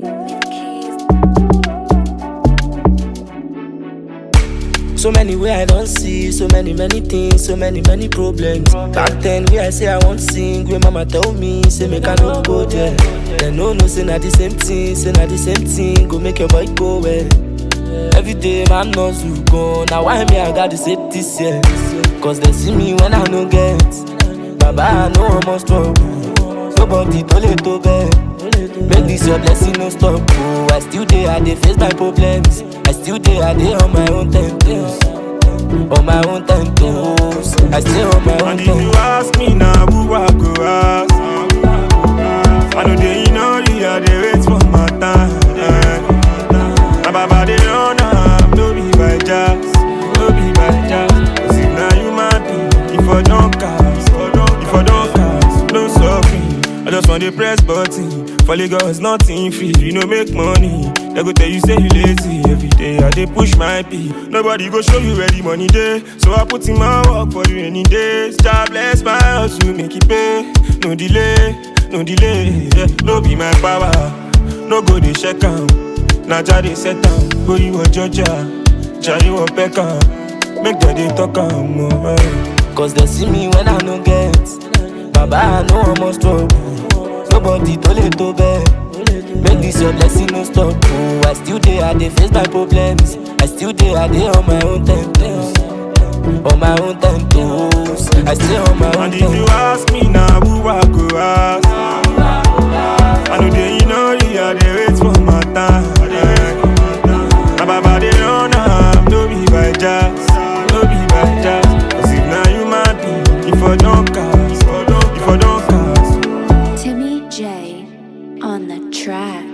So many way I don't see, so many things, so many problems. Back then where I say I want sing, where mama tell me, say make I no go there. Then no say na the same thing, say na the same thing, go make your boy go well. Every day man knows you go, now why me I got the safety sense? Cause they see me when I no get, Baba I know I'm on struggle. Nobody told it to bed. Make this your blessing no stop. Oh, I still there, I dey face my problems. I still there, I dey on my own temptations. On my own temptations. I stay on my own And if you ask me now, who I go ask? I know they in hurry, I dey wait for my time. My baba dey run am, no be by jazz, no be by jazz. Cause if na human being, if I don't cast, no suffering. I just want to press button. For Lagos, nothing free, you no make money. They go tell you say you lazy. Every day I dey push my pee. Nobody go show you where the money dey. So I put in my work for you any days. God bless my house, you make it pay. No delay, yeah. No be my power, no go dey check am. Na Jah dey set am. Go you a Georgia, Jah you a Peckham. Make them dey talk am more. Cause they see me when I no get, Baba I know I'm on struggle. Nobody told it to bed. Make this your blessing no stop. Oh, I still there, I dey face my problems. I still there, I dey on my own temptations. On my own temptations. I stay on my own And if you ask me now, who I go ask? I know they in hurry, I dey wait for my time. My baba dey run am, no be by jazz, no be by jazz. Cause if na human being, if I don't cast, Timmy J on the track.